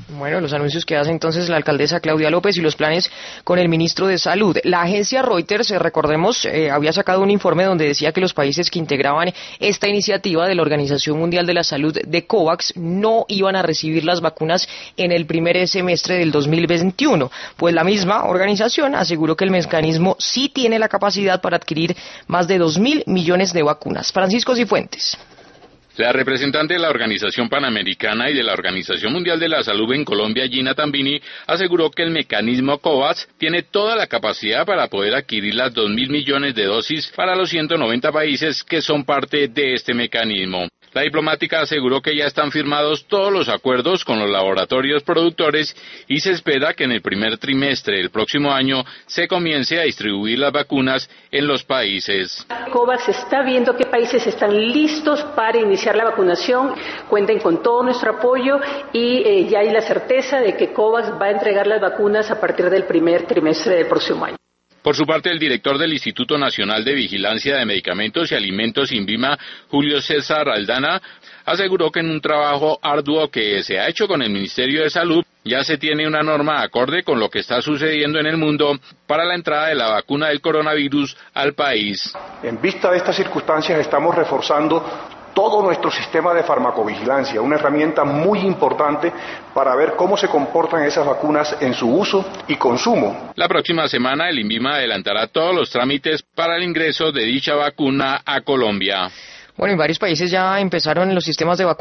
Bueno, los anuncios que hace entonces la alcaldesa Claudia López y los planes con el ministro de Salud. La agencia Reuters, recordemos, había sacado un informe donde decía que los países que integraban esta iniciativa de la Organización Mundial de la Salud de COVAX no iban a recibir las vacunas en el primer semestre del 2021. Pues la misma organización aseguró que el mecanismo sí tiene la capacidad para adquirir más de 2.000 millones de vacunas. Francisco Cifuentes. La representante de la Organización Panamericana y de la Organización Mundial de la Salud en Colombia, Gina Tambini, aseguró que el mecanismo COVAX tiene toda la capacidad para poder adquirir las 2.000 millones de dosis para los 190 países que son parte de este mecanismo. La diplomática aseguró que ya están firmados todos los acuerdos con los laboratorios productores y se espera que en el primer trimestre del próximo año se comience a distribuir las vacunas en los países. COVAX está viendo qué países están listos para iniciar la vacunación, cuenten con todo nuestro apoyo y ya hay la certeza de que COVAX va a entregar las vacunas a partir del primer trimestre del próximo año. Por su parte, el director del Instituto Nacional de Vigilancia de Medicamentos y Alimentos, INVIMA, Julio César Aldana, aseguró que en un trabajo arduo que se ha hecho con el Ministerio de Salud, ya se tiene una norma acorde con lo que está sucediendo en el mundo para la entrada de la vacuna del coronavirus al país. En vista de estas circunstancias, estamos reforzando todo nuestro sistema de farmacovigilancia, una herramienta muy importante para ver cómo se comportan esas vacunas en su uso y consumo. La próxima semana el INVIMA adelantará todos los trámites para el ingreso de dicha vacuna a Colombia. Bueno, en varios países ya empezaron los sistemas de vacunación